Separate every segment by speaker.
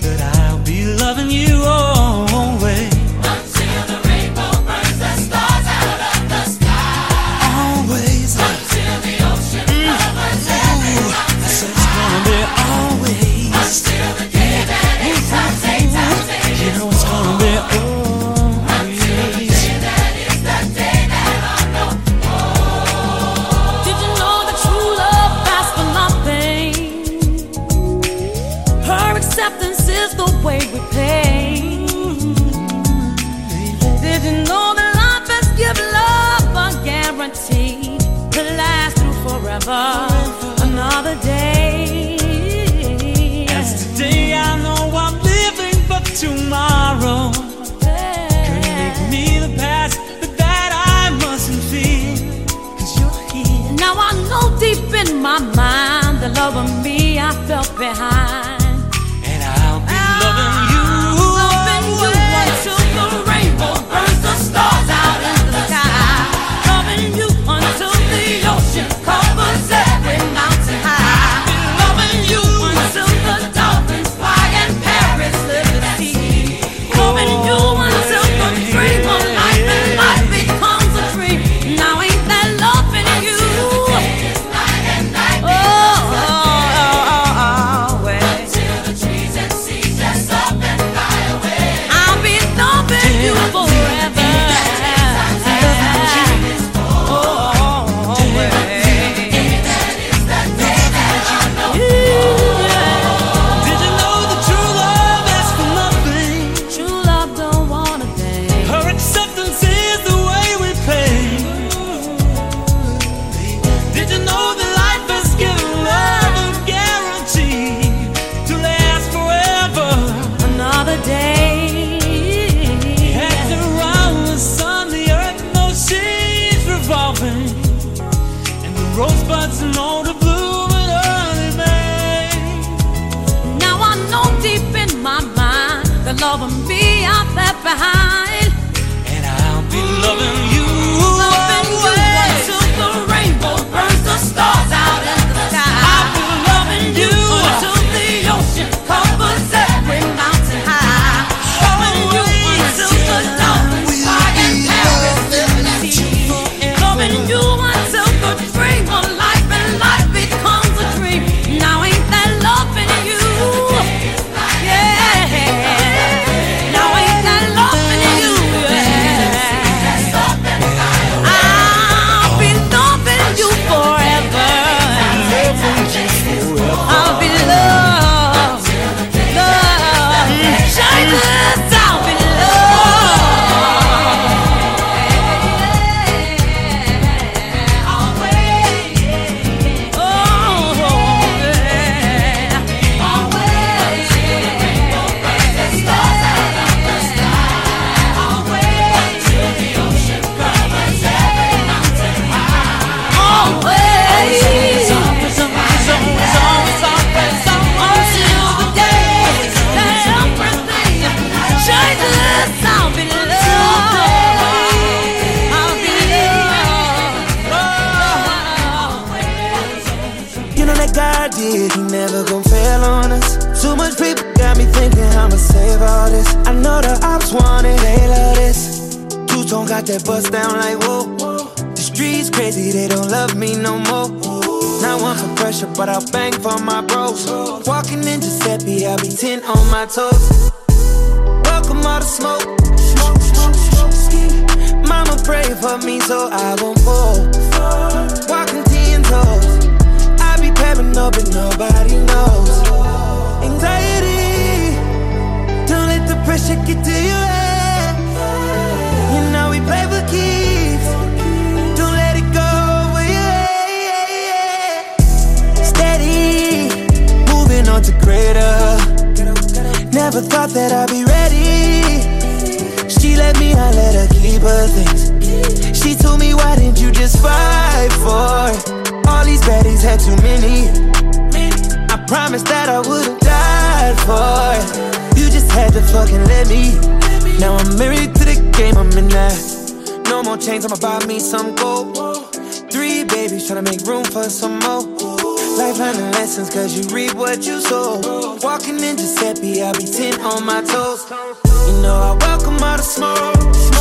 Speaker 1: that I'll be loving you always.
Speaker 2: Until the rainbow burns the stars out of the sky.
Speaker 1: Always.
Speaker 2: Until the ocean covers every mountain.
Speaker 1: So it's gonna be always.
Speaker 2: Until the day that eight times eight times eight.
Speaker 1: You know it's gonna be always.
Speaker 2: Until the day that is the day that I know.
Speaker 3: Did you know that true love lasts for nothing? Her acceptance is the way we pay. Did you know that life has given love a guarantee to last through forever? Another day.
Speaker 1: As today I know I'm living for tomorrow. Couldn't make me the past, but that I mustn't fear. 'Cause you're here.
Speaker 3: Now I know deep in my mind the love of me I felt behind.
Speaker 1: And I'll be loving you.
Speaker 3: Loving you until the rainbow burns the stars out in the sky. Loving you until the ocean covers every mountain high. Loving you until the dolphins fly and Paris live at sea. Loving you until the dream of life and life becomes a dream. Now ain't that loving you?
Speaker 2: Night and night. Till the trees and seas dress up and fly away.
Speaker 3: I'll be loving you forever.
Speaker 1: Did you know that true love asks for nothing?
Speaker 3: True love don't want a thing.
Speaker 1: Her acceptance is the way we pay. Did you know that life has given love a guarantee to last forever?
Speaker 3: Another day.
Speaker 1: Heads around the sun, the earth, no seas revolving, and the rosebuds know the bloom in early May.
Speaker 3: Now I know deep in my mind the love of me I left behind.
Speaker 1: And I'll be loving you.
Speaker 3: Loving you until the rainbow burns the stars out in the sky.
Speaker 1: I'll be loving you
Speaker 3: Until the ocean covers every mountain high. Loving you until the dolphins fly and Paris live at sea. Loving you until the dream of life and life becomes a dream. Now ain't that loving you? Yeah. Now ain't that loving you? Yeah. I'll be loving you forever. I'll be loved, loved, Jesus, I'll be loved. Always, oh, yeah. Always, the stars out of the sky. Always, till the ocean covers every mountain high. Always, until the day that everything changes, I'll be loved. I'll be loved.
Speaker 4: You know that God did, he never gon' fail on us. Too much people got me thinking I'ma save all this. I know the ops want it, they love this. Two-tone got that bust down like whoa. The streets crazy, they don't love me no more. Not one for pressure, but I'll bang for my bros. Walking in Giuseppe, I'll be 10 on my toes. Welcome all the smoke. Mama pray for me so I won't fall. Walking 10 toes. I be paranoid, but nobody knows. Anxiety, don't let the pressure get to your head. You know we play for keeps. Don't let it go over your head. Steady, moving on to greater. Never thought that I'd be ready. She let me, I let her keep her things. She told me, why didn't you just fight for it? All these baddies had too many. I promised that I would've died for it. You just had to fucking let me. Now I'm married to the game, I'm in that. No more chains, I'ma buy me some gold. 3 babies, tryna make room for some more. Life learning lessons cause you reap what you sow. Walking in Giuseppe, I'll be 10 on my toes. You know I welcome all the smoke.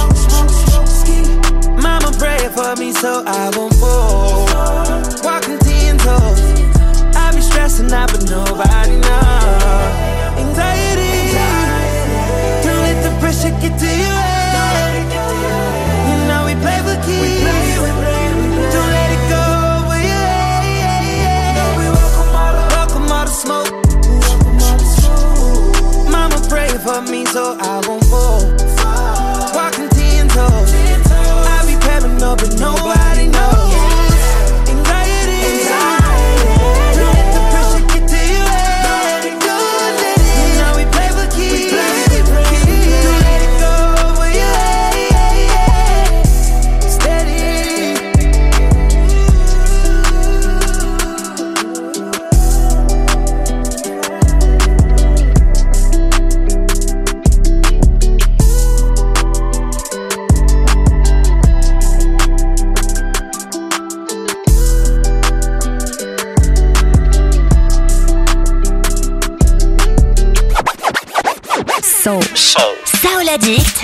Speaker 4: Mama praying for me so I won't fall. Walking 10 toes. I be stressing out but nobody knows. Anxiety, don't let the pressure get to you. You know we play for keeps. Don't let it go over your head. We welcome all the smoke. Mama praying for me so I won't fall. Walking 10 toes. I be prepping up but nobody knows. Anxiety, don't let the pressure get to you. You know we play for keeps. Don't let it go over your head. Steady.
Speaker 5: Soul Addict.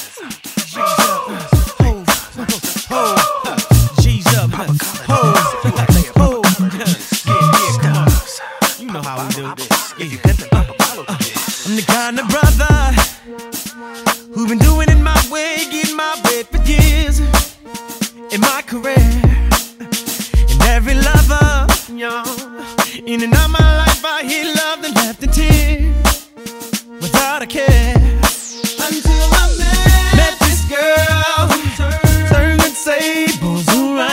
Speaker 1: G's up, you know how we do this. I'm the kind of brother who been doing it my way, getting my way for years in my career. And every lover, y'all, in and out my life, I hear love and left and tears without a care. Until I met this girl, turned the tables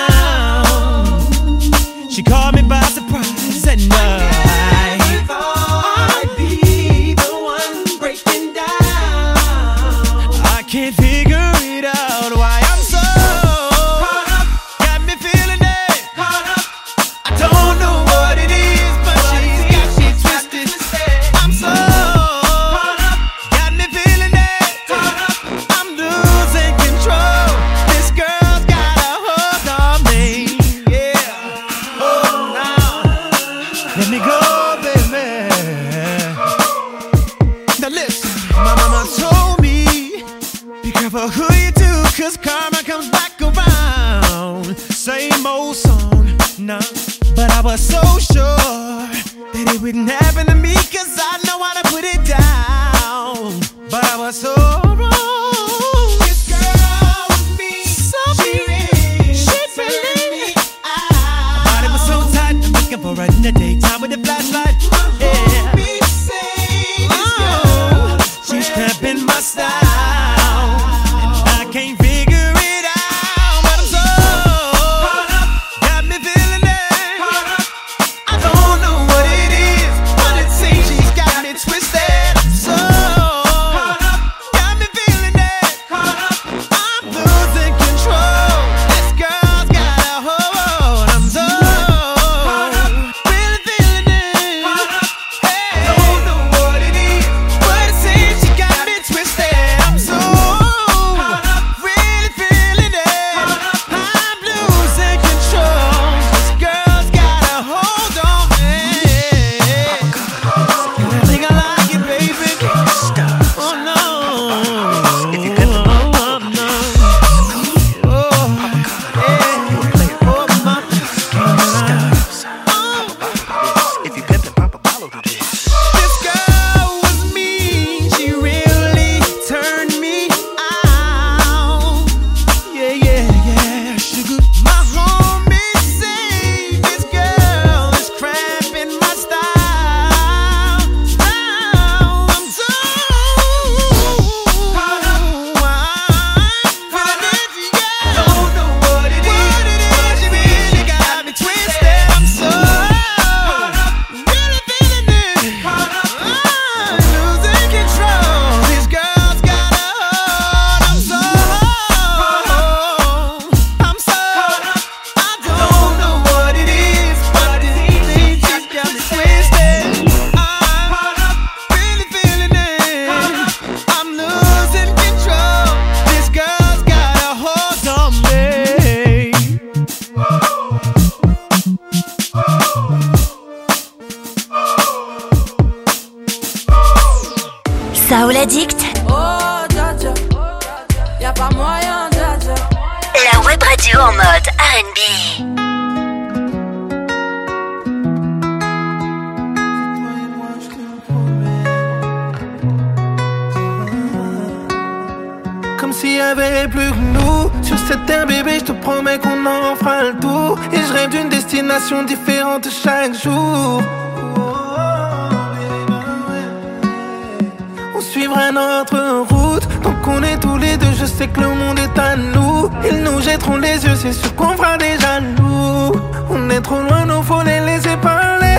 Speaker 1: around. She caught me by surprise at night. I thought I'd be the one breaking down. I can't figure it out why I'm so caught up. Got me feeling it. Caught up. I don't know what it is, but she's got me twisted. I'm so caught up. Got me feeling it. Caught up. I'm losing control. This girl's got a hold on me. Yeah. Oh, now let me go, baby. Now listen, my mama told me, be careful who you do, cause karma comes back around. Same old song, nah. But I was so sure that it wouldn't happen to me, cause I know how to put it down. But I was so wrong. This girl with me, so she really my body was so tight, I'm looking for her in the daytime with a flashlight. Yeah. Oh, she's cramping my style, and I can't figure it out. But I'm so caught up, got me feeling it. I don't know what it is, but it seems she's got me twisted. So caught up, got me feeling it. I'm losing control. This girl's got a hold. I'm so really feeling it. Hey, I don't know what it is, but it seems she got me twisted.
Speaker 5: Soul Addict.
Speaker 3: Oh, dja dja, y'a pas moyen, dja dja.
Speaker 5: La web radio en mode R&B.
Speaker 4: Comme s'il y avait plus que nous. Sur cette terre, bébé, je te promets qu'on en fera le tour. Et je rêve d'une destination différente chaque jour. On suivra notre route. Tant qu'on est tous les deux, je sais que le monde est à nous. Ils nous jetteront les yeux, c'est sûr qu'on fera des jaloux. On est trop loin, nous faut les laisser parler.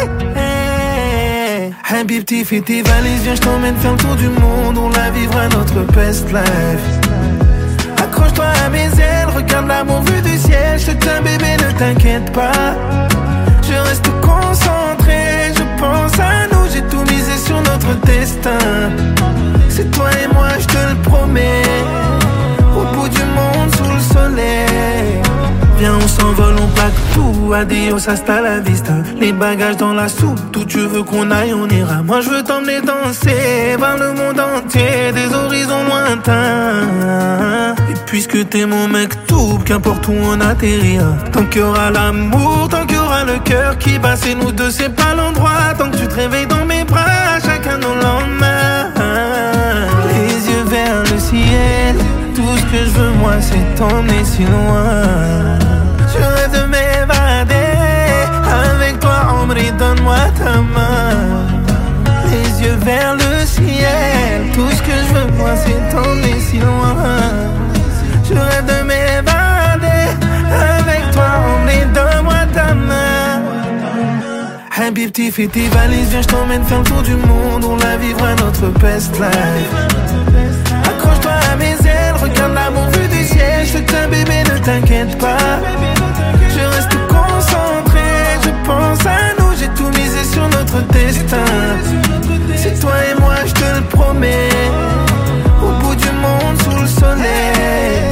Speaker 4: Habibti, fais tes valises, viens, je t'emmène faire le tour du monde. On la vivra notre best life. Accroche-toi à mes ailes, regarde l'amour vu du ciel. Je te tiens bébé, ne t'inquiète pas. Je reste concentré, je pense à nous. J'ai tout misé sur notre destin. C'est toi et moi, je te le promets. Au bout du monde, sous le soleil. Viens, on s'envole, on plaque tout. Adios, hasta la vista. Les bagages dans la soupe, tout tu veux qu'on aille, on ira. Moi, je veux t'emmener danser vers le monde entier, des horizons lointains. Et puisque t'es mon mec tout, qu'importe où on atterrira. Tant qu'il y aura l'amour, tant qu'il y aura le cœur qui bat, c'est nous deux, c'est pas l'endroit. Tant que tu te réveilles dans mes bras, chacun nos lendemains. Les yeux vers le ciel. Tout ce que je veux moi c'est t'emmener si loin. Je rêve de m'évader. Avec toi ombre, donne-moi ta main. Les yeux vers le ciel. Tout ce que je veux moi c'est t'emmener si loin. Je rêve de m'évader. Avec toi ombre, donne-moi ta main. Habibti, fais tes valises, viens je t'emmène faire le tour du monde. On la vivra notre best life. Accroche-toi à mes ailes, regarde l'amour vu du ciel. Je te tiens bébé, ne t'inquiète pas. Je reste concentré, je pense à nous. J'ai tout misé sur notre destin. C'est toi et moi, je te le promets. Au bout du monde, sous le soleil.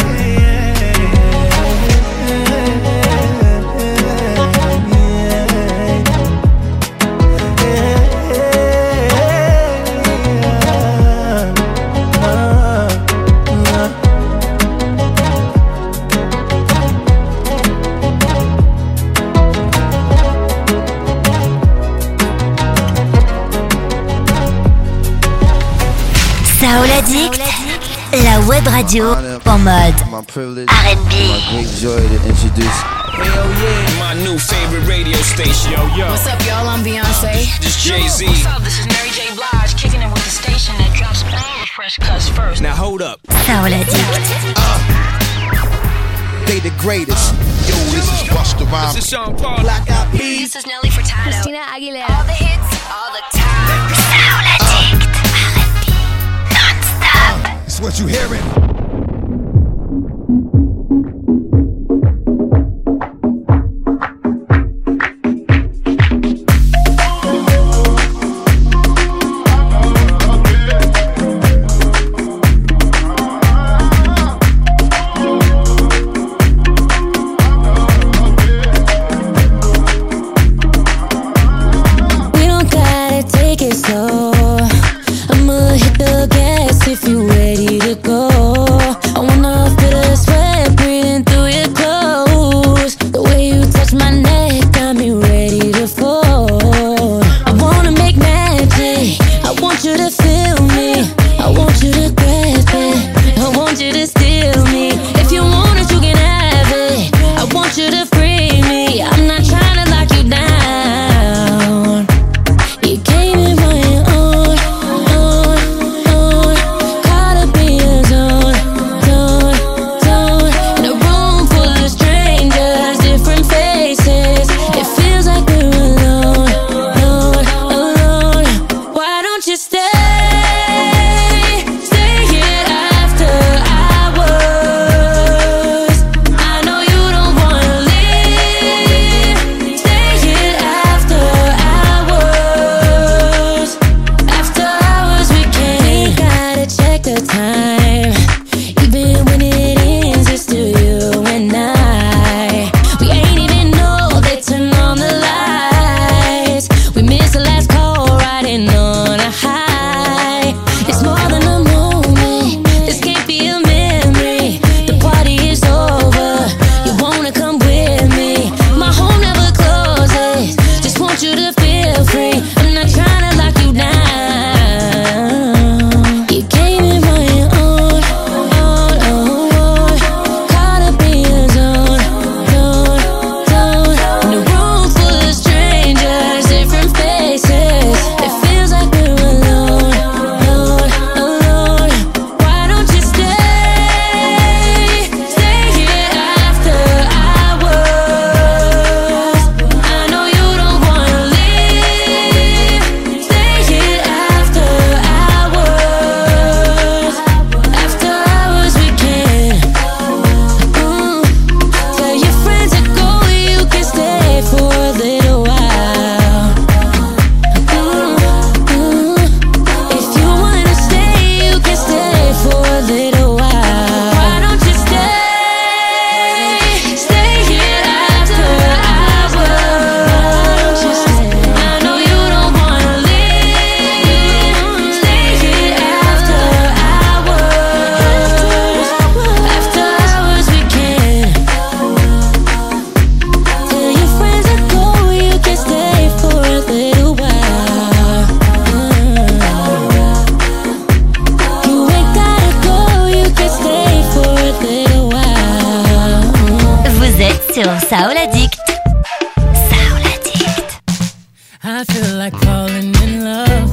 Speaker 5: Soul Addict, la web radio en mode R&B.
Speaker 6: My great joy to introduce.
Speaker 7: Hell yeah, my new favorite radio station. Yo.
Speaker 8: What's up, y'all? I'm Beyonce.
Speaker 7: This Jay-Z.
Speaker 8: What's up? This is Mary J. Blige, kicking it with the station that drops all the fresh cuts first.
Speaker 7: Now hold up.
Speaker 5: Soul Addict.
Speaker 6: They the greatest. Yo, this is Busta Rhymes.
Speaker 7: This is Sean Paul.
Speaker 6: Black Eyed Peas.
Speaker 8: This is Nelly Furtado.
Speaker 3: Christina Aguilera.
Speaker 8: All the hits, all the time.
Speaker 5: Soul Addict, R&B, non-stop.
Speaker 6: It's what you hearing.
Speaker 3: If you ready to go, I wanna feel the sweat breathing through your clothes. The way you touch my neck got me ready to fall. I wanna make magic. I want you to feel me. I want you to grasp it. I want you to steal me. If you want it, you can have it. I want you to free me. I'm not trying to lock you down. You came in my It's more than
Speaker 5: Soul Addict. Soul Addict.
Speaker 3: I feel like falling in love.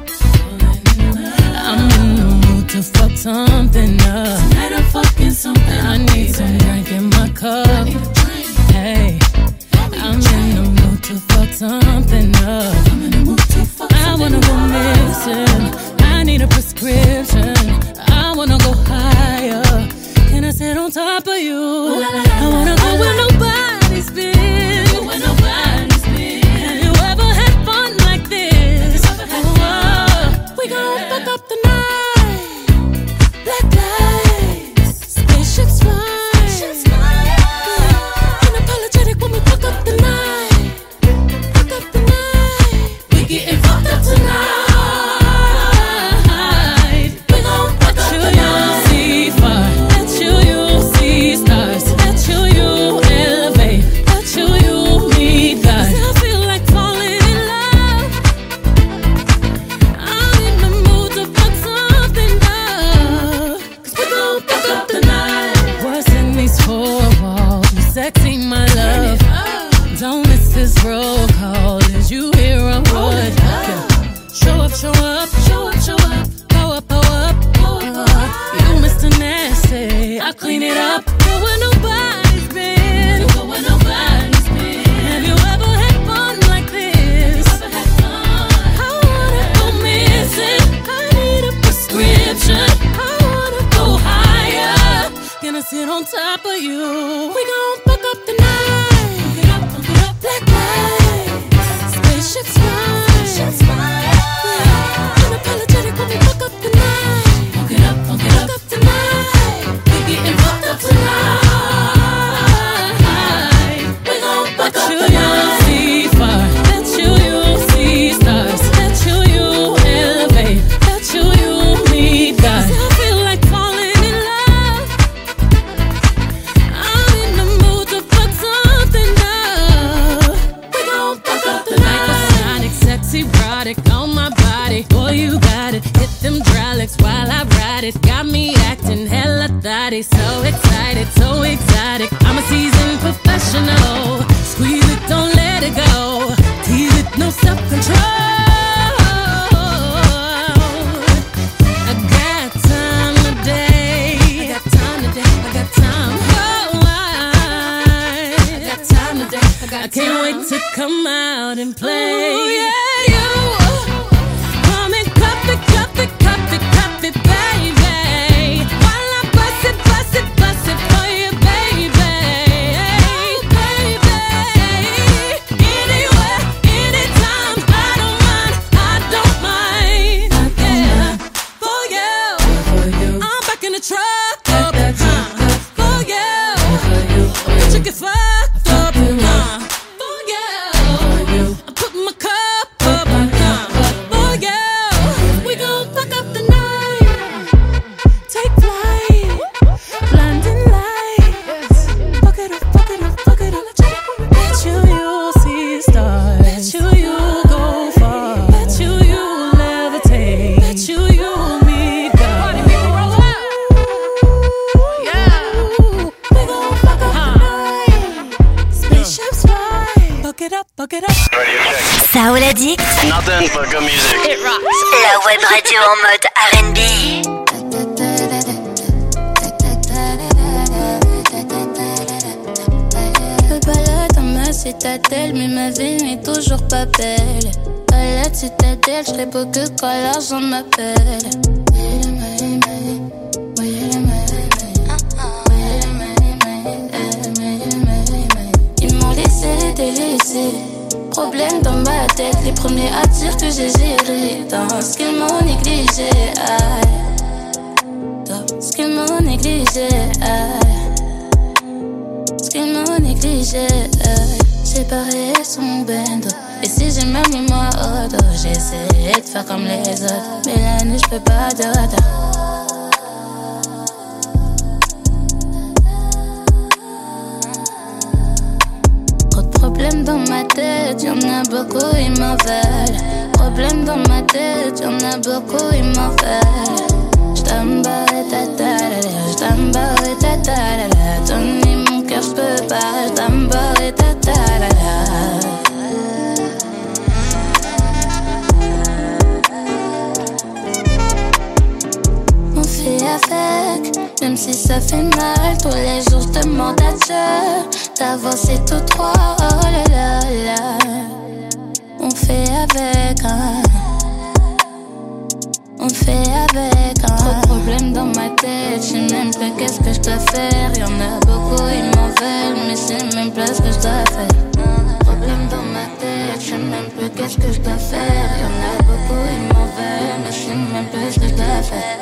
Speaker 3: I'm in the mood to fuck something up. Tonight I'm fucking something. I need some drink in my cup. Hey, I'm in the mood to fuck something up. I wanna go missing. I need a prescription. I wanna go higher. Can I sit on top of you? I wanna go where nobody's been. Have you ever had fun like this? We gon' fuck up the night. Black lights, spaceships fly. Unapologetic when we fuck up the night. Fuck up the night. We getting fucked up tonight. We gon' fuck up the night. See far, let you see stars. Let you elevate. Let you meet God. 'Cause I feel like falling in love. I'm in the mood to fuck something up. 'Cause we gon' fuck up the night. What's in these four walls? You sexy, my love. Don't miss this roll call. Is you here on wood? Show up, show up, show up, show up. Go up, go up, go up. You Mr. Nasty, I clean it up. Go where nobody's been. Go where nobody's been. Have you ever had fun like this? I wanna go missing. I need a prescription. I wanna go higher. Gonna sit on top of you. We gon' fuck up the night. Black lights, spaceships fly. Unapologetic when we fuck up the night. Fuck it up the night. We getting fucked up tonight. We gon' fuck up the night. See far, let you see stars. Let you elevate. Let you meet God. 'Cause I feel like falling in love. I'm in the mood to fuck something up. We gon' fuck up the night. Sonic, sexy, erotic on my body. Boy, you got it. Hit them hydraulics while I ride it. Got me acting hella thotty. So excited, so exotic. I'm a seasoned professional. Squeeze it, don't let it go. Tease it, no self-control. I got time today. I got time today. I got time. Oh, I got time today. I can't wait to come out and play. Ooh, yeah, you. Come and cup it, baby. While I bust it for you, baby. Baby. Anywhere, anytime, I don't mind. Yeah. For you, I'm back in the truck. For you, you get fucked up. For you, I'm putting my cup up. For you, we gon' fuck up the night. Take flight, blinding lights. Fuck it up. Bet you see stars. Bet you go far. Bet you levitate. Bet you meet God. Party people roll out. Yeah. We gon' fuck up the night. Spaceships fly. Fuck it up.
Speaker 5: Soul Addict.
Speaker 7: Nothing but good music.
Speaker 3: It rocks.
Speaker 5: La web radio en mode R&B.
Speaker 9: Je balade dans ma citadelle, mais ma vie n'est toujours pas belle. À la citadelle, je serai beau que quand l'argent m'appelle. Ils m'ont laissé délaissé. Problème dans ma tête, les premiers à dire que j'ai géré. Dans ce qu'ils m'ont négligé, aïe. Dans ce qu'ils m'ont négligé, aïe. Ce qu'ils m'ont négligé, j'ai barré son bendo. Et si j'ai même mis moi au dos, j'ai essayé de faire comme les autres. Mais la nuit, j'peux pas dodo. Trop de problèmes dans ma tête, y'en a beaucoup, ils m'en veulent. Problèmes dans ma tête, y'en a beaucoup, ils m'en veulent. J't'embarre ta ta la la, j't'embarre ta ta la la. Donner mon cœur faire, j'peux pas, j'dois me barrer, ta ta la la. On fait avec, même si ça fait mal. Tous les jours j'demande à Dieu d'avancer tout droit, oh là là là. On fait avec, hein. On fait avec, hein. Trop de problèmes dans ma tête, j'sais même plus qu'est-ce que j'dois faire. Y'en a beaucoup, ils m'en veulent, mais j'sais même pas ce que j'dois faire. Problèmes dans ma tête, j'sais même plus qu'est-ce que j'dois faire. Y'en a beaucoup, ils m'en veulent, mais j'sais même plus ce que j'dois faire.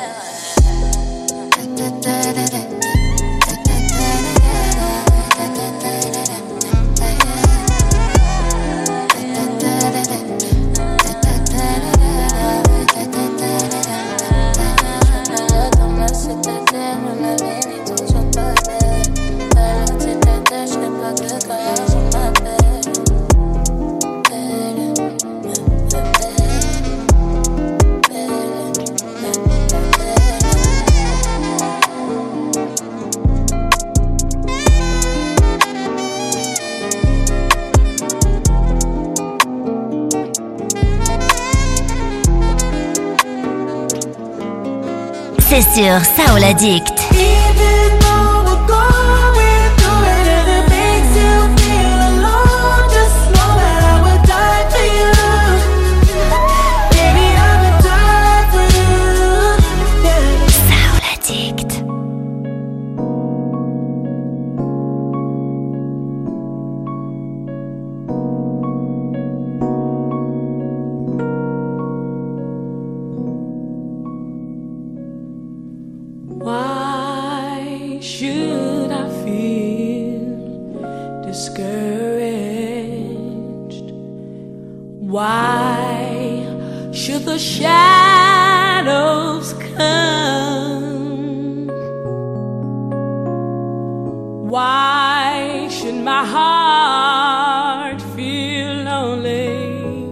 Speaker 5: C'est sur Soul Addict.
Speaker 3: Shadows come. Why should my heart feel lonely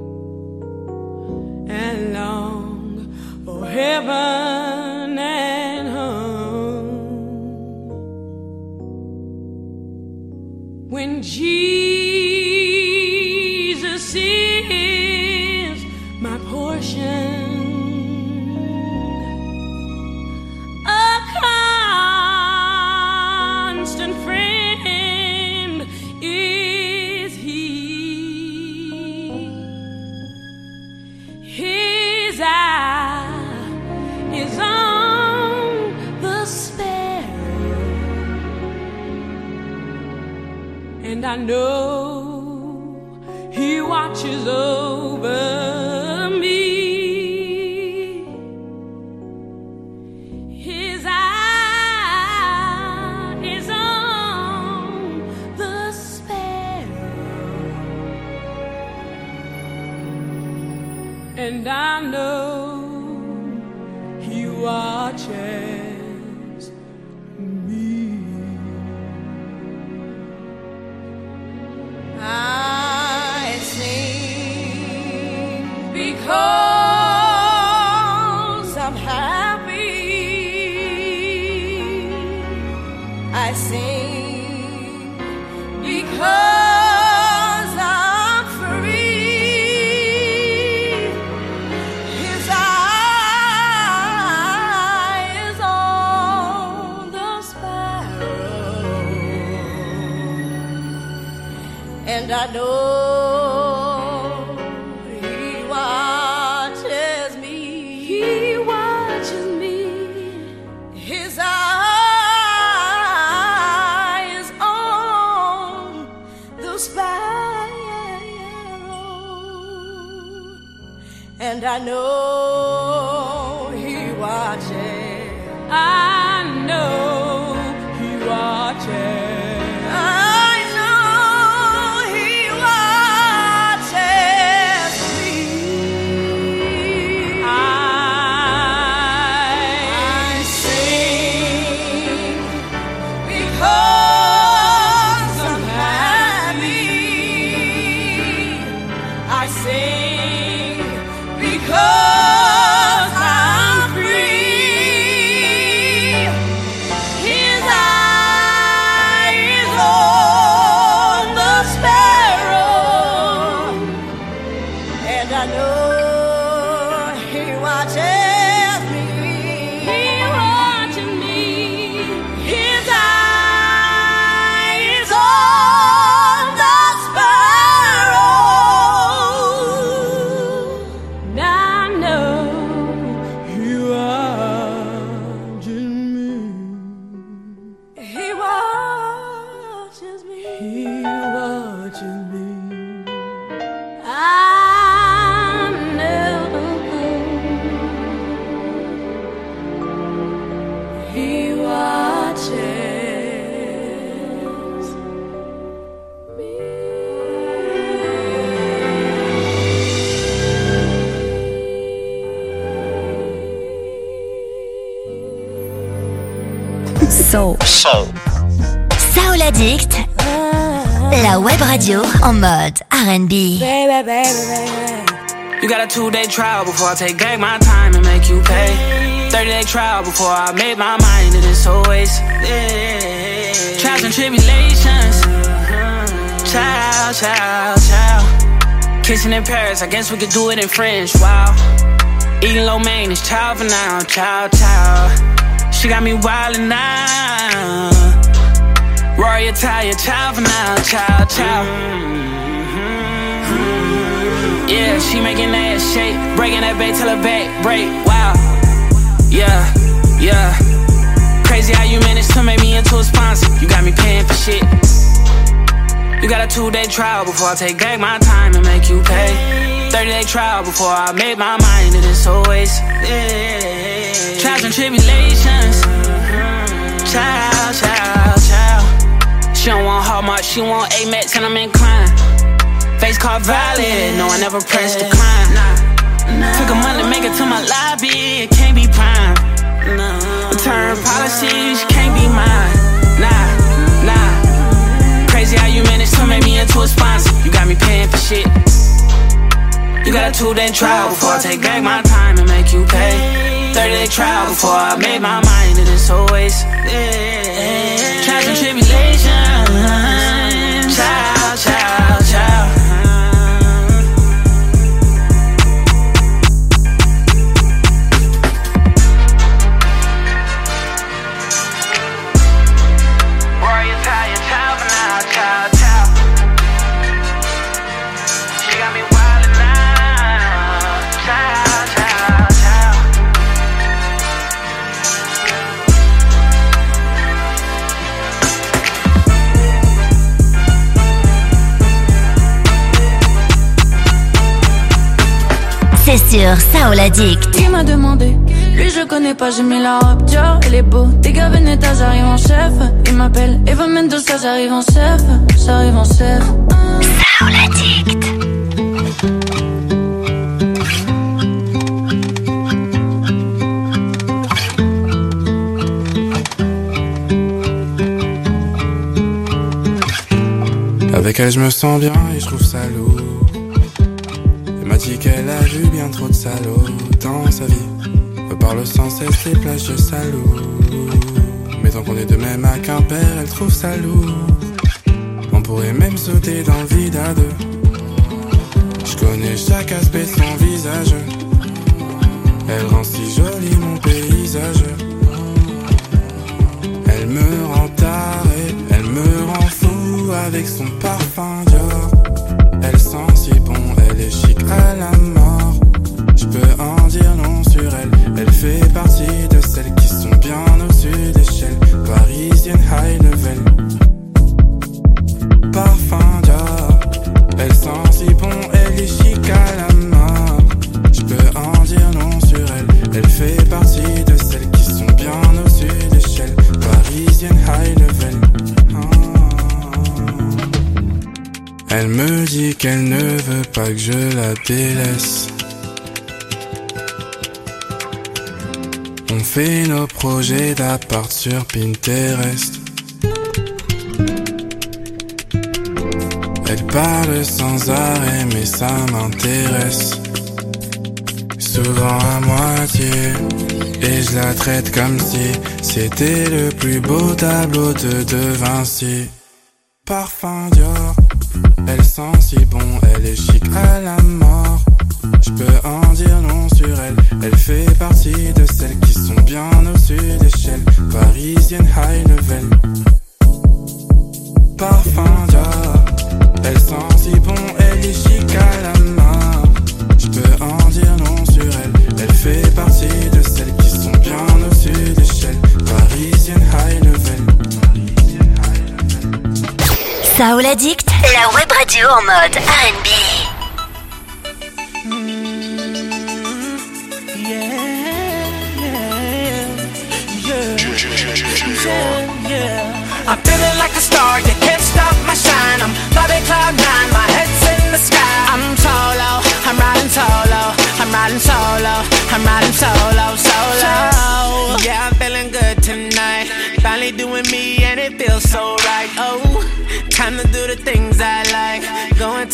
Speaker 3: and long for heaven and home? When Jesus is my portion, and I know He watches over me. His eye is on the sparrow, and I know He watches me. I sing because I'm happy. I sing because I'm free. His eye is on the sparrow, and I know He watches me. He watches me. His eye is on the sparrow, and I know He watches. I know He watches. Because I'm free. Soul.
Speaker 5: Soul Addict, la web radio en mode R&B.
Speaker 3: Baby, baby, baby.
Speaker 10: You got a 2-day trial before I take back my time and make you pay. 30-day trial before I made my mind to this whole waste. Trials and tribulations. Child, child, child. Kissing in Paris, I guess we could do it in French. Wow. Eating lo mein is child for now. Child, child. She got me wildin' now. Rory Italia, child for now. Child, child. Yeah, she making that shake. Breaking that back till her back break. Wow. Yeah, yeah. Crazy how you managed to make me into a sponsor. You got me paying for shit. You got a 2-day trial before I take back my time and make you pay. 30-day trial before I made my mind to this whole waste. Trials and tribulations. Child, child, child. She don't want Hallmark, she want Amex and I'm inclined. Face card valid, no I never pressed decline. Took a month to make it to my lobby, it can't be prime. Return policies, can't be mine. Nah, nah. Crazy how you managed to make me into a sponsor. You got me paying for shit. You got a 2-day trial before I take back my time and make you pay. 30-day trial before I made my mind to this whole waste. Trials and tribulations. Child, child, child.
Speaker 5: C'est sur Soul Addict.
Speaker 9: Il m'a demandé, lui je connais pas, j'ai mis la robe Dior, elle est beau, tes gars Veneta, j'arrive en chef. Il m'appelle Eva Mendoza, j'arrive en chef, j'arrive en chef.
Speaker 5: Soul Addict.
Speaker 11: Avec elle je me sens bien et je trouve ça lourd. Elle m'a dit qu'elle a vu bien trop de salauds dans sa vie. Me parle sans cesse des plages de Salou. Mais tant qu'on est de même à Quimper, elle trouve ça lourd. On pourrait même sauter dans le vide à deux. Je connais chaque aspect de son visage. Elle rend si joli mon paysage. Elle me rend taré, elle me rend fou avec son parfum Dior. Elle sent si bon, elle est chic à la mort. Je peux en dire long sur elle. Elle fait partie de celles qui sont bien au-dessus d'échelle. Parisienne high level. Parfum Dior. Elle sent si bon, elle est chic à la mort. Je peux en dire long sur elle. Elle fait partie de celles qui sont bien au-dessus d'échelle. Parisienne high level. Elle me dit qu'elle ne veut pas que je la délaisse. On fait nos projets d'appart sur Pinterest. Elle parle sans arrêt mais ça m'intéresse. Souvent à moitié. Et je la traite comme si c'était le plus beau tableau de Vinci. Parfum Dior. Elle sent si bon, elle est chic à la mort. Je peux en dire long sur elle. Elle fait partie de celles qui sont bien au-dessus d'échelle. Parisienne high level. Parfum Dior. Elle sent si bon, elle est chic à la mort. Je peux en dire long sur elle. Elle fait partie de celles qui sont bien au-dessus d'échelle. Parisienne high level.
Speaker 5: Soul Addict, la web radio en mode R&B.
Speaker 12: I'm feeling like a star, you can't stop my shine. I'm flying cloud nine, my head's in the sky. I'm solo, I'm riding solo. I'm riding solo, I'm riding solo, solo. Yeah, I'm feeling good tonight. Finally doing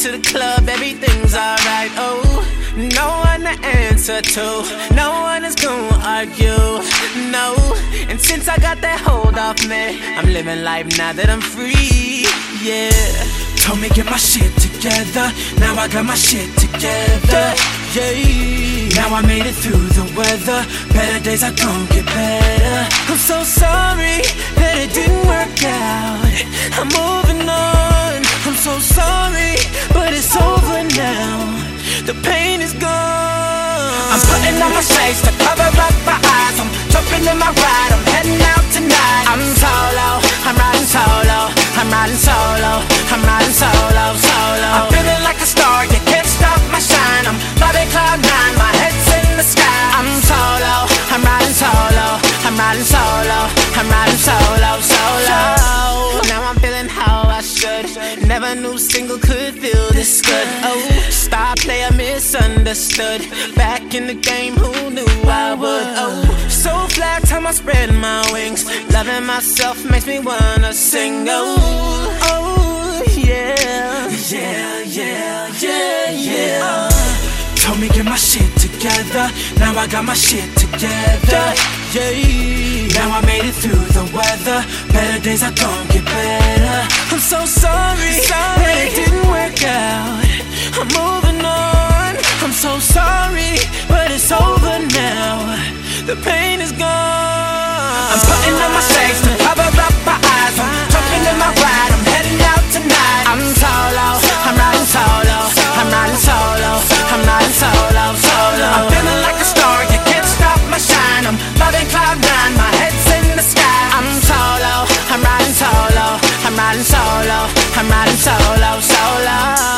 Speaker 12: to the club, everything's alright. Oh, no one to answer to, no one is gonna argue, no. And since I got that hold off me, I'm living life now that I'm free, yeah. Told me get my shit together, now I got my shit together, yeah. Now I made it through the weather, better days are gon' get better. I'm so sorry that it didn't work out, I'm moving on. I'm so sorry, but it's over now. The pain is gone. I'm putting on my shades to cover up my eyes. I'm jumping in my ride, I'm heading out tonight. I'm solo, I'm riding solo, I'm riding solo, I'm riding solo, solo. I'm feeling like a star, you can't stop my shine. I'm flying cloud nine, my head's in the sky. I'm solo, I'm riding solo, I'm riding solo, I'm riding solo, solo. Now I'm feeling how I should. Never knew single could feel this good. Oh, star player misunderstood. Back in the game, who knew I would? Oh, so flat, time I spread my wings. Loving myself makes me wanna sing. Oh, oh, yeah, yeah, yeah, yeah, yeah. Told me get my shit together, now I got my shit together, yeah. Now I made it through the weather, better days are gon' get better. I'm so sorry that it didn't work out, I'm moving on. I'm so sorry, but it's over now, the pain is gone. I'm putting on my shades to cover up my eyes. I'm jumping in my ride, I'm heading out tonight. I'm solo, I'm riding solo, I'm riding solo, I'm riding solo, solo. I'm feeling like a star, you can't stop my shine. I'm loving cloud nine, my head's in the sky. I'm solo, I'm riding solo, I'm riding solo, I'm riding solo, solo.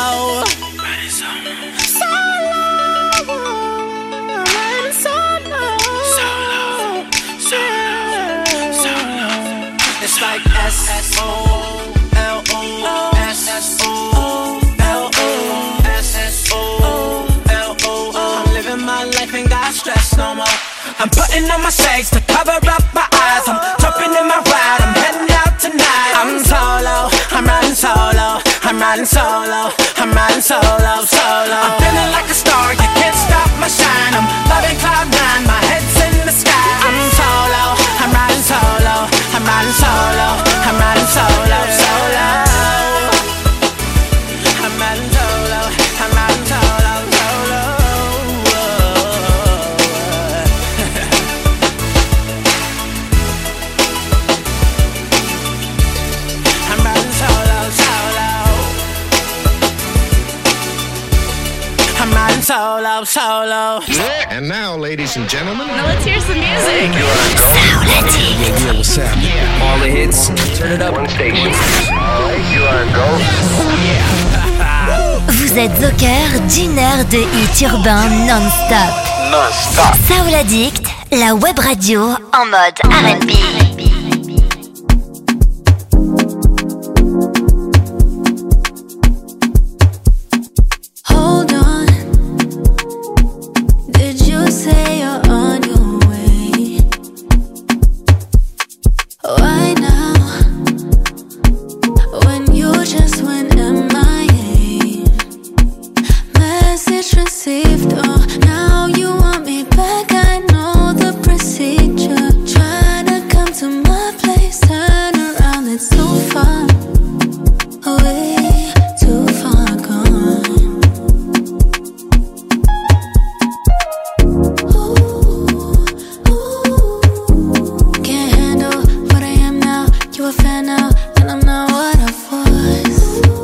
Speaker 12: Riding solo, solo, I'm riding solo, solo, solo, solo. It's like S-S-O-L-O, S-S-O-L-O, S-S-O-L-O. I'm living my life, ain't got stress no more. I'm putting on my shades to cover up my eyes. I'm jumping in my ride, I'm heading out tonight. I'm solo, I'm riding solo, I'm riding solo, I'm riding solo, solo. I'm feeling like a star, you can't stop my shine. I'm loving cloud nine, my head's in the sky. I'm solo, I'm riding solo, I'm riding solo, I'm riding solo, solo. I'm riding solo, I'm riding solo, solo. I'm riding solo, solo. I'm riding solo, solo.
Speaker 6: And now, ladies and gentlemen,
Speaker 3: Now let's hear some music.
Speaker 6: yeah, what's happening?
Speaker 7: All the hits, turn it up. One station. You are go.
Speaker 5: Vous êtes au cœur d'une heure de hits urbains non-stop.
Speaker 7: Non-stop.
Speaker 5: Soul Addict, la web radio en mode R&B.
Speaker 9: Hold on. Did you say you're on your way? Why now? When you just went MIA. Message received. Oh, now you want me back. I know the procedure. Try to come to my place. Turn around. It's so far away. Too far gone. Can't handle what I am now. You a fan now, and I'm not what I was.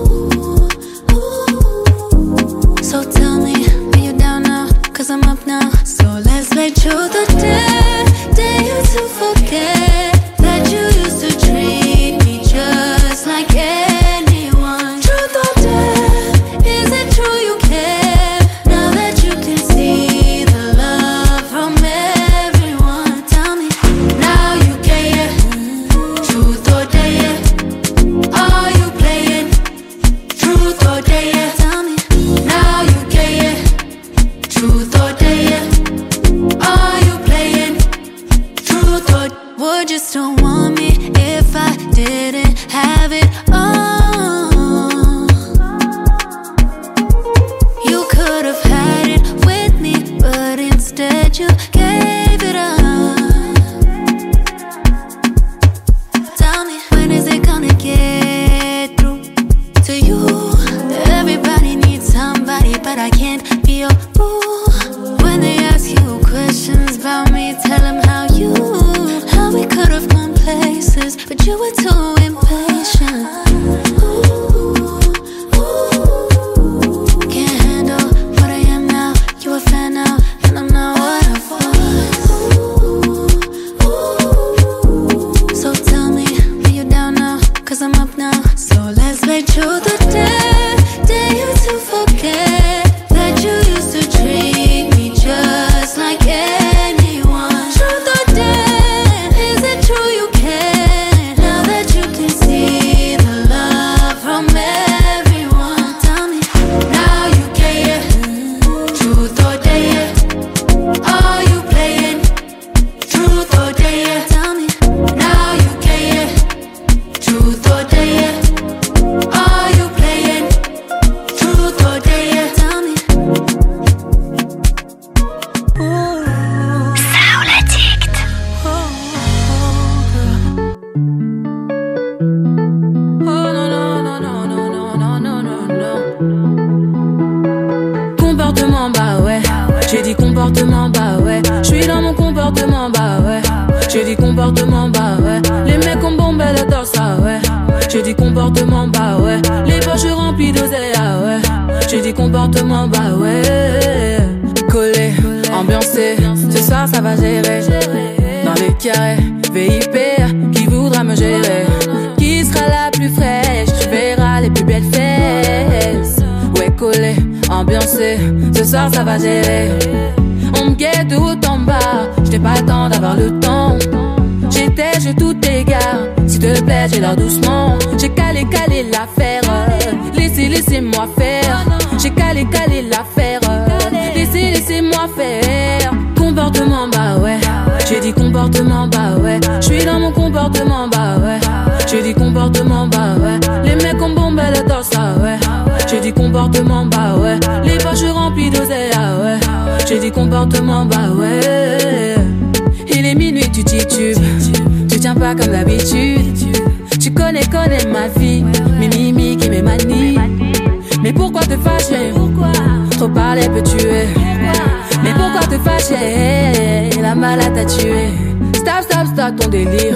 Speaker 9: So tell me, are you down now? 'Cause I'm up now. So let's make truth or dare. Dare you to forget that you used to treat me just like anyone. Truth or dare, is it true you care? Now that you can see the love from everyone. Tell me, now you care. Truth or dare, are you playing? Truth or dare, tell me, now you care. Truth or dare, are you playing? Truth or would you you were too impatient. Can't handle what I am now. You a fan now, and I'm not what I was. So tell me, are you down now? 'Cause I'm up now. So let's make truth or dare you to forget that you used to treat me just like anyone. Truth or dare, is it true you care? Now that you can see the love from everyone. Tell me, now you care. Truth or dare, are you playing? Truth or dare, tell me, now you care. Truth or dare, are you playing? Truth or dare, tell me.
Speaker 5: Soul Addict.
Speaker 3: Comportement, bah ouais. J'ai dit comportement, bah ouais. J'suis dans mon comportement, bah ouais. J'ai dit comportement, bah ouais. Les mecs ont bombé le torse, ah ouais. J'ai dit comportement, bah ouais. Les poches remplies d'oseille, ah ouais. J'ai dit comportement, bah ouais. Collé, ambiancé, ce soir ça va gérer. Dans les carrés, VIP, qui voudra me gérer? Qui sera la plus fraîche? Tu verras les plus belles fesses. Ouais, collé, ambiancé, ce soir ça va gérer. On me guette tout en bas, j'n'ai pas le temps d'avoir le temps. Je tout égare, s'il te plaît, j'ai l'air doucement. J'ai calé l'affaire, laissez-moi faire. J'ai calé l'affaire, laissez-moi faire. Comportement, bah ouais. J'ai dit comportement, bah ouais. J'suis dans mon comportement, bah ouais. J'ai dit comportement, bah ouais. Les mecs ont bombé le torse, ah ouais. J'ai dit comportement, bah ouais. Les poches remplies d'oseille, ah ouais. J'ai dit comportement, bah ouais. Il est minuit, tu titubes. Tu tiens pas comme d'habitude. Tu connais ma vie. Mes mimiques et mes manies. Mais pourquoi te fâcher? Trop parler peut tuer. Mais pourquoi te fâcher? La malade t'a tué. Stop ton délire.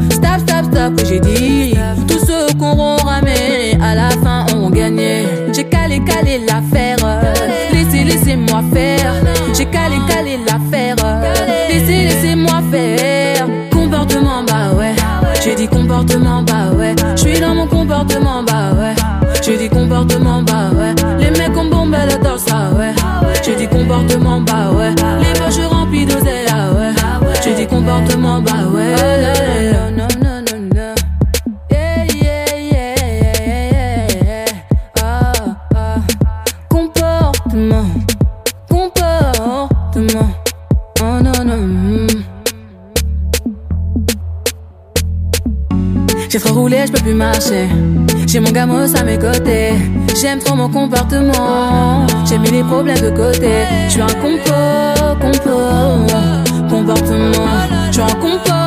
Speaker 3: Stop que j'ai dit. Tous ceux qu'on aura ramé à la fin ont gagné. J'ai calé l'affaire. Laissez-moi faire. J'ai calé l'affaire. Laissez-moi faire. Comportement, bah ouais. J'ai dit comportement, bah ouais. J'suis dans mon comportement, bah ouais. J'ai dit comportement, bah ouais. Les mecs ont bombé le torse, ah ouais. J'ai dit comportement, bah ouais. Les poches remplies d'oseille, ah ouais. J'ai dit comportement, bah ouais. Non. Comportement. Oh non. J'ai trop roulé, j'peux plus marcher. J'ai mon gamos à mes côtés. J'aime trop mon comportement. J'ai mis les problèmes de côté. J'suis un comportement. J'suis un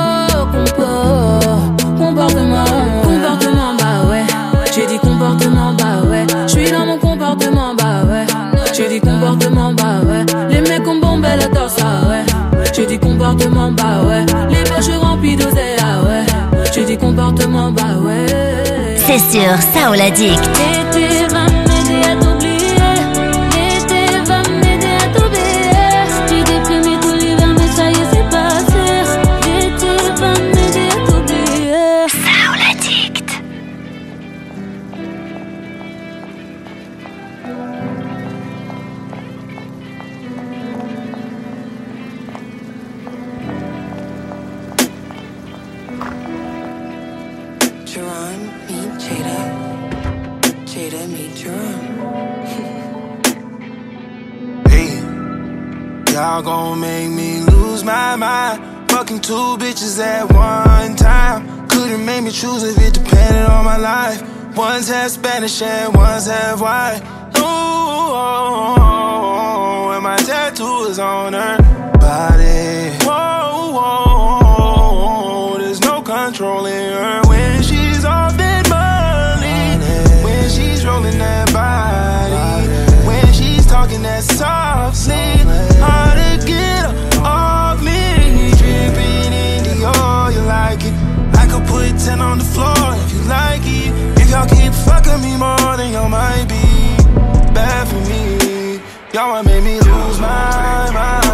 Speaker 3: comportement, bah ouais. J'ai dit comportement, bah ouais. J'suis dans mon comportement, bah ouais. J'ai dit comportement, bah ouais. Les mecs ont bombé le torse, ah ouais. J'ai dit comportement, bah ouais. Les poches remplies d'oseille, ah ouais. J'ai dit comportement, bah ouais.
Speaker 5: C'est sur Soul Addict.
Speaker 9: L'été va m'aider à t'oublier. L'été va m'aider à t'oublier. J'ai déprimé tout l'hiver, mais ça y est, c'est passé. L'été va m'aider à t'oublier.
Speaker 5: Soul Addict.
Speaker 13: Jerron, meet Jada, meet Jerron.
Speaker 14: Hey, y'all gon' make me lose my mind. Fucking two bitches at one time. Couldn't make me choose if it depended on my life. One's half Spanish and one's half white. Ooh, and my tattoo is on her body. Whoa, there's no controlling her when she's off that money. When she's rolling that body. When she's talking that softly. Hard to get her off me. Dripping in the oil, you like it. I could put 10 on Y'all wanna make me lose my mind.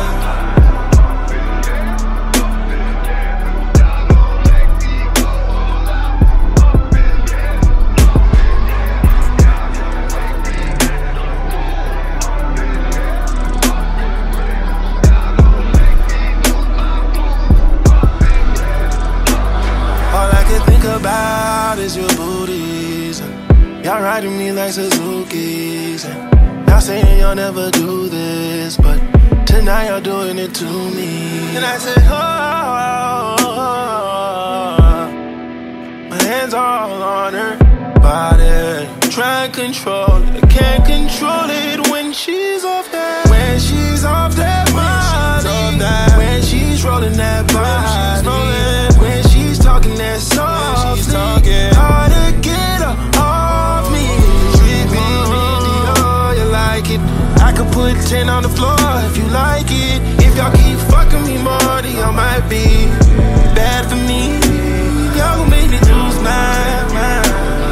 Speaker 14: About is your booties, and y'all riding me like Suzuki's, and y'all saying y'all never do this, but tonight y'all doing it to me. And I said, my hands all on her body, try and control it, I can't control it when she's off that, when she's off that money, when she's rolling that body, when she's talking that softly, hard to get her off me. Oh, you like it? I could put 10 on the floor if you like it. If y'all keep fucking me more, then y'all might be bad for me. Y'all gon' make me lose my mind.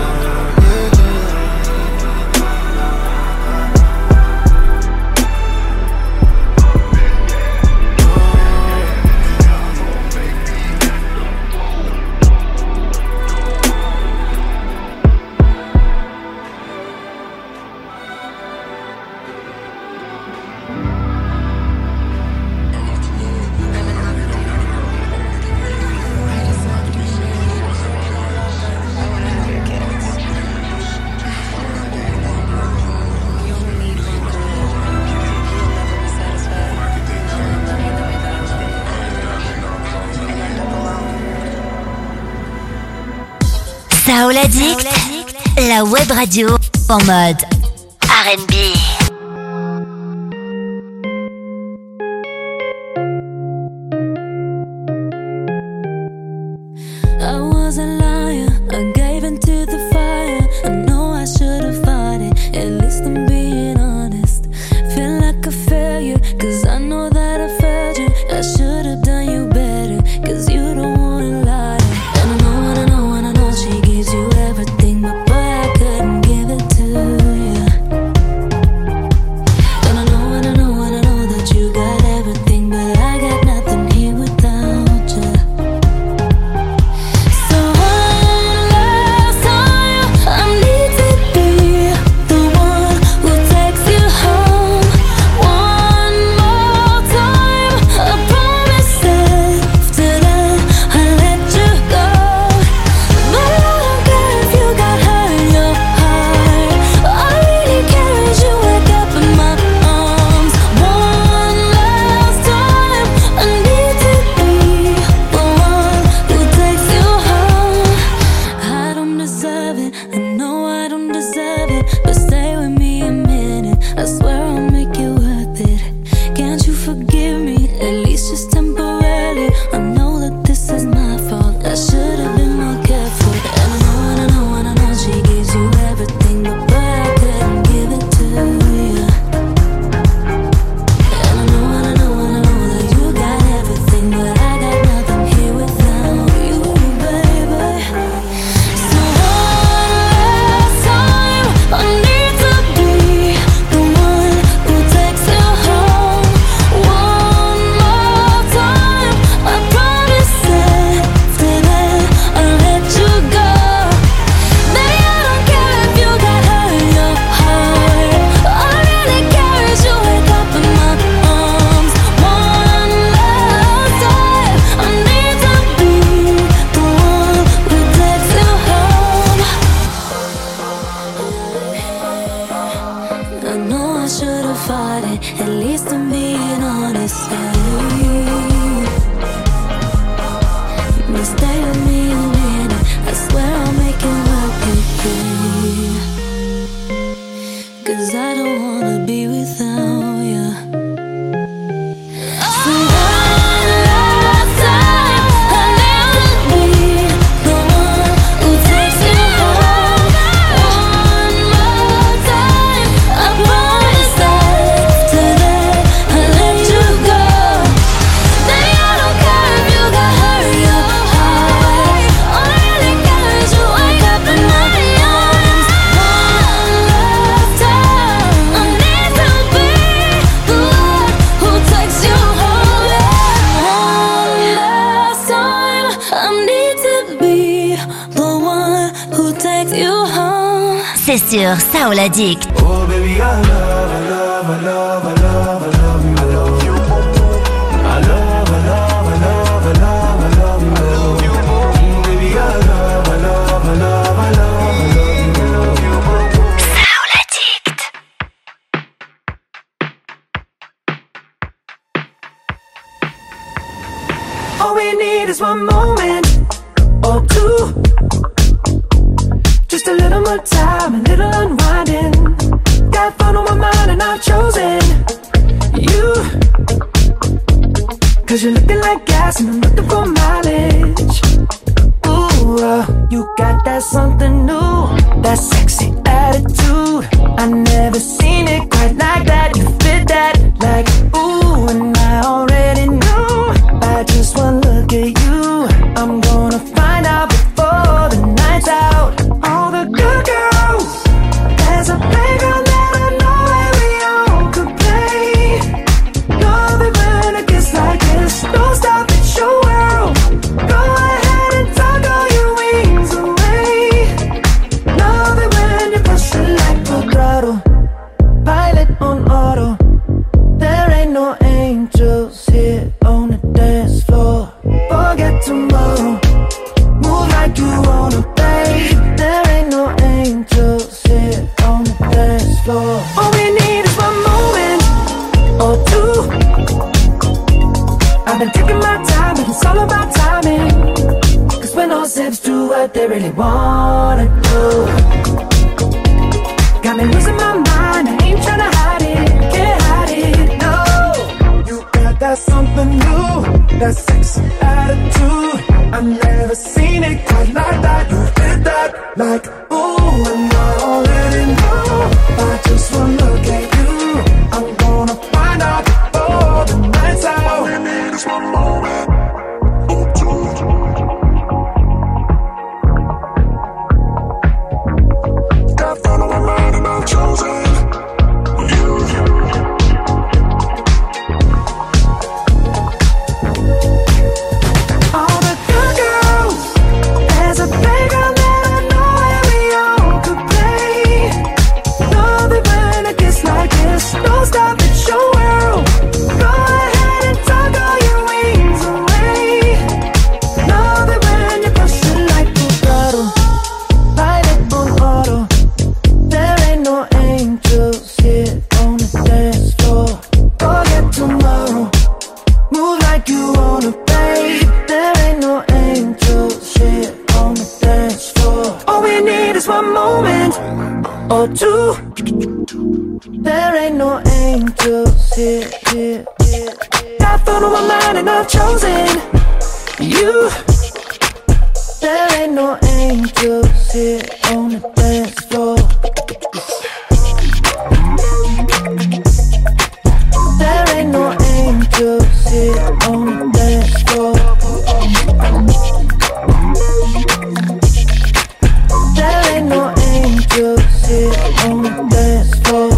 Speaker 5: Soul Addict, la web radio en mode R&B.
Speaker 3: I was a liar, I gave into the fire. I know I should've fought it, at least I'm being honest. Feel like a failure, cause I know that I failed you. I should've done you better, cause you don't wanna lie. And I know she gives you everything, but boy, I couldn't give it to you.
Speaker 5: c'est sur Soul Addict.
Speaker 14: Oh baby, I love, I love, I love, I love, I love you, I love you. I love, I love, I love, I love, I love you, I love you. Baby, I love, I love, I love, I love, I love you, I love you.
Speaker 5: Soul Addict.
Speaker 4: All we need is one moment or two. Just a little more time, a little unwinding. Got fun on my mind and I've chosen you. Cause you're looking like gas and I'm looking for mileage. Ooh, you got that something new, that sexy attitude. I never seen it quite like that. You fit that like ooh, and I already knew by just one look at you. I'm gonna find out before the night's out. All the good girls, there's a playground that I know where we all could play. Love it when it gets like this. Don't stop, it's your world. Go ahead and tuck all your wings away. Love it when you push it like a throttle. Pilot on auto. There ain't no angels here on the dance floor. Forget tomorrow. Move like you wanna play. There ain't no angels here on the dance floor. All we need is one moment or two. I've been taking my time, but it's all about timing. Cause when those hips do what they really wanna do, got me losing my mind, I ain't tryna hide it, can't hide it, no. You got that something new, that sexy attitude. I've never seen it quite like that. You fit that like ooh, and I already know by just one look at you. I'm gonna find out before the night's out. All we need is one moment or two. Got fun on my mind and I've chosen you. All the good girls, there's a playground that I know where we all could play. Love it when it gets like this. Don't stop, it's your world. Go ahead and tuck all your wings away. Love it when you push it like a throttle. Pilot on auto. There ain't no angels here on the dance floor. Forget tomorrow. Move like you wanna play. There ain't no angels here on the dance floor. All we need is one moment or two. There ain't no angels here, here, here. Got fun on my mind and I've chosen you. There ain't no angels here on the dance floor. There ain't no angels here on the dance floor. There ain't no angels here on the dance floor.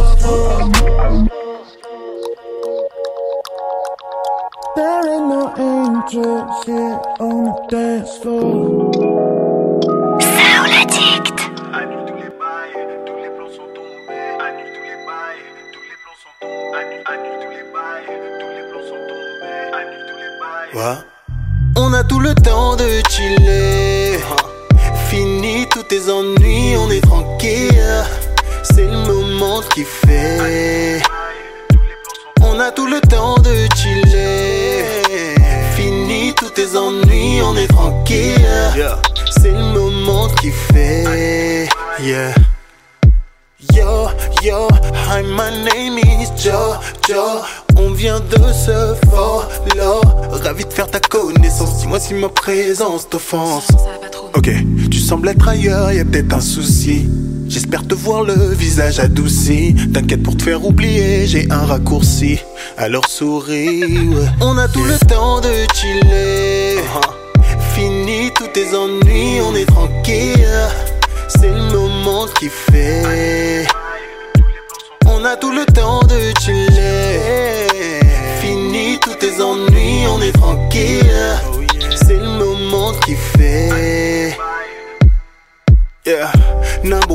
Speaker 4: There ain't no angels here on the dance floor.
Speaker 5: Soul Addict.
Speaker 14: Annule tous les bails, tous les plans sont tombés. Annule tous les bails, tous les plans sont tombés. Annule tous les bails, tous les plans sont tombés. Annule tous les bails.
Speaker 15: Ouais. On a tout le temps de chiller. Fini tous tes ennuis, on est tranquille. C'est le moment de kiffer. On a tout le temps de chiller. Fini tous tes ennuis, on est tranquille. C'est le moment de kiffer. Yeah. Yo, yo, hi, my name is Joe, Joe. On vient de se follow. Ravi de faire ta connaissance. Dis-moi si ma présence t'offense. Ok, tu sembles être ailleurs, y'a peut-être un souci. J'espère te voir le visage adouci. T'inquiète pour te faire oublier, j'ai un raccourci. Alors souris, ouais. On a tout le temps de chiller. Fini tous tes ennuis, on est tranquille. C'est le moment de kiffer. On a tout le temps de chiller. Fini tous tes ennuis, on est tranquille. C'est le moment de kiffer. Yeah, number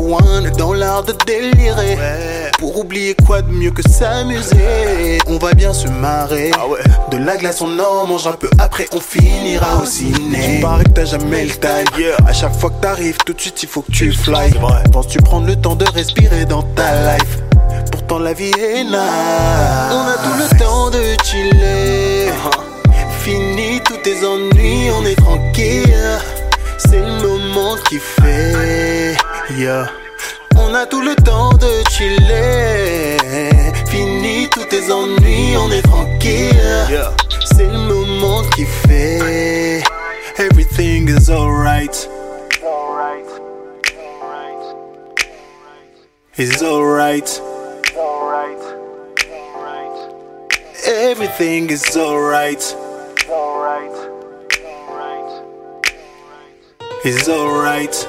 Speaker 15: one dans l'art de délirer. Pour oublier quoi de mieux que s'amuser. On va bien se marrer. De la glace on en mange un peu, après on finira au ciné. Tu parais que t'as jamais le time. À chaque fois que t'arrives, tout de suite il faut que tu fly. Penses-tu prendre le temps de respirer dans ta life? Pourtant la vie est nice. On a tout le temps de chiller. Fini tous tes ennuis, on est tranquille. C'est le moment qui fait. On a tout le temps de chiller. Fini tous tes ennuis, on est tranquille. C'est le moment qui fait. Everything is alright. It's alright. Everything is alright. It's alright.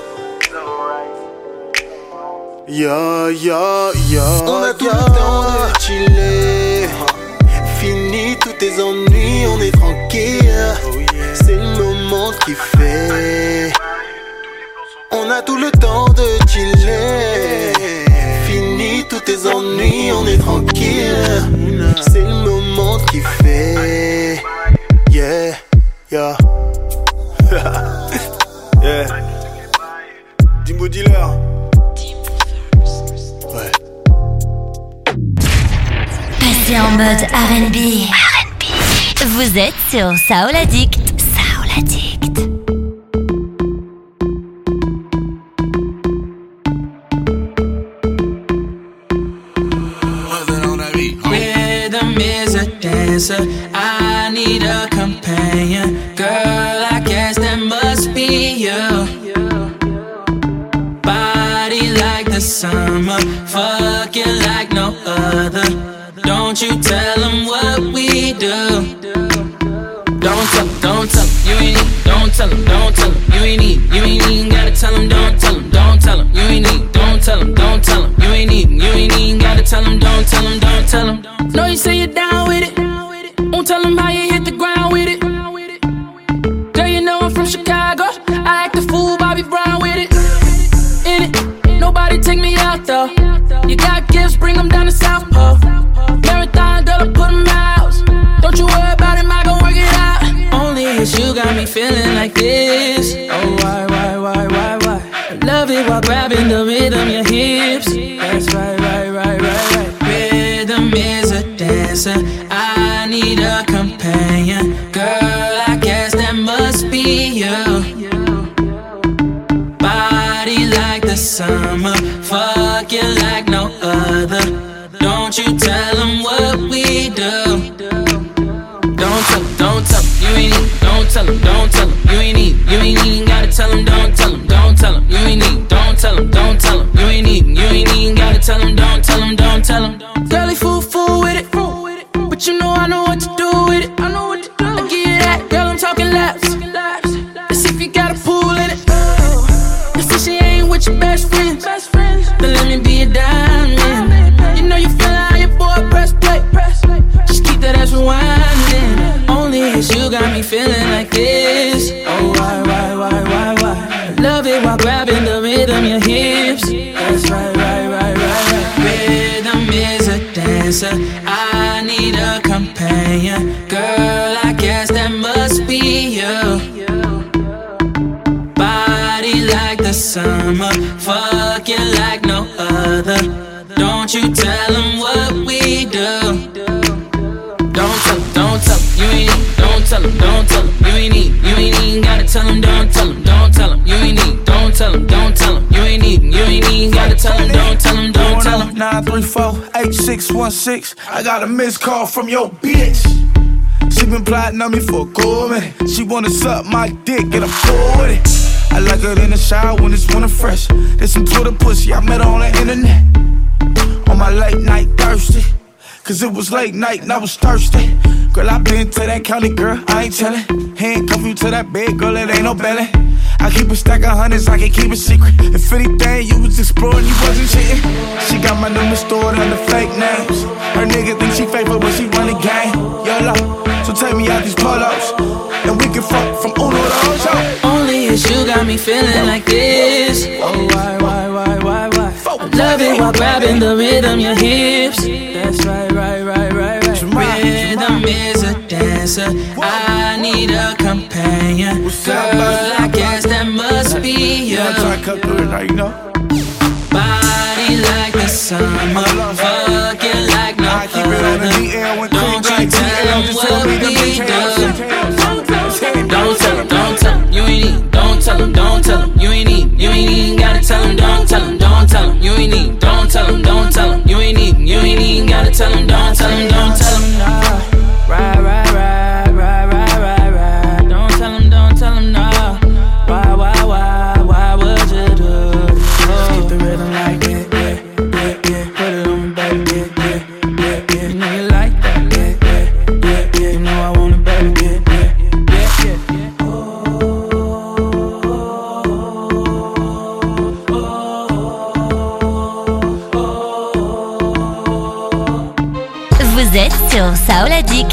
Speaker 15: On a tout le temps de chiller. Fini tous tes ennuis, on est tranquille. C'est le moment qui fait. On a tout le temps de chiller. Fini tous tes ennuis, on est tranquille. C'est le moment qui fait. Yeah. Dimbo Dealer.
Speaker 5: Passez en mode R&B. Vous êtes sur Soul Addict.
Speaker 10: Rhythm is a dancer. I need a companion. Girl, I guess that must be you. Body like the summer, fucking like no other. Don't you tell them what we do. Don't tell them, you ain't need. Don't tell them, you ain't need. You ain't even gotta tell them, don't tell them, you ain't need. Don't tell them, you ain't even gotta tell them, don't tell them. Know you say you're down with it. Won't tell them how you hit the ground with it. Girl, you know I'm from Chicago. I act a fool, Bobby Brown with it. In it, nobody take me out though. You got gifts, bring them down to South Pole. Marathon, girl, I put them out. Don't you worry about him, I gon' work it out. Only it's you got me feeling like this. Oh, why? I love it while grabbing the rhythm, your hips. That's right. Rhythm is a dancer. I need a companion. Girl, I guess that must be you. Body like the summer, fucking like no other. Don't you tell them what we do. Don't tell them, you ain't need. Don't tell them, you ain't need. You ain't even gotta tell them, don't tell them, you ain't need. Don't tell them, you ain't need. You ain't even gotta tell them, don't tell them. Girlie fool with it, but you know I know what to do with it. I give you that, girl, I'm talking laps. Let's see if you got a pool in it. Let's see she ain't with your best friends. Then let me be a diamond. You know you feel how your boy press play. Just keep that ass rewinding. Only it's you got me feeling like this. Oh, why? Love it while grabbing the rhythm, your hips. That's right. Rhythm is a dancer. I need a companion. Girl, I guess that must be you. Body like the summer, fucking like no other. Don't you tell them what we do. Don't tell them, you ain't need. Don't tell them, you ain't need. You ain't even gotta tell them, don't tell them, you ain't need. Don't tell them, you ain't need. You ain't even gotta tell them, don't tell them.
Speaker 16: 934-8616. I got a missed call from your bitch. She been plotting on me for a cool minute. She wanna suck my dick and I'm cool with it. I like her in the shower when it's winter fresh. There's some Twitter pussy, I met her on the internet. On my late night thirsty. Cause it was late night and I was thirsty. Girl, I been to that county, girl, I ain't tellin'. Handcuff you to that bed, girl, it ain't no belly. I keep a stack of hundreds, I can keep it secret. If anything, you was exploring, you wasn't cheating. She got my number stored under fake names. Her nigga think she fake, but when she run the game, YOLO. So take me out these polos, and we can fuck from Uno to Ocho.
Speaker 10: Only this, you got me feeling like this. Oh, why? I love it while grabbing the rhythm, your hips. That's right. Rhythm is a dancer. I need a companion. Girl, I guess that must be you. Body like the summer, fucking like no other. Don't you tell them what we do. Don't tell them, you ain't need. Don't tell them, you ain't need. You ain't even gotta tell them, don't tell them, you ain't need. Don't tell them, you ain't need. You ain't even gotta tell them, don't tell them, nah. Right. Don't tell them, nah. Why would you do this? Keep the rhythm like that, yeah. Put it on me, baby, yeah. You know you like that, yeah. You know I want it, baby, yeah.
Speaker 5: Vous êtes sur Soul Addict.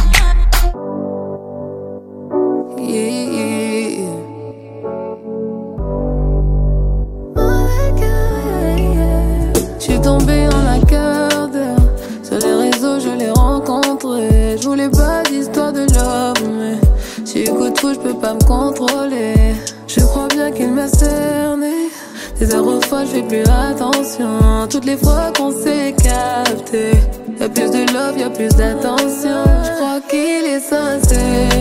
Speaker 9: Je suis tombée en la cœur d'heure. Sur les réseaux, je l'ai rencontré. Je voulais pas d'histoire de love, mais si coup de fou, je peux pas me contrôler. Je crois bien qu'il m'a cerné. Des heures aux fois, je fais plus attention. Toutes les fois qu'on s'est capté, y'a plus de love, y'a plus d'attention. Je crois qu'il est sincère.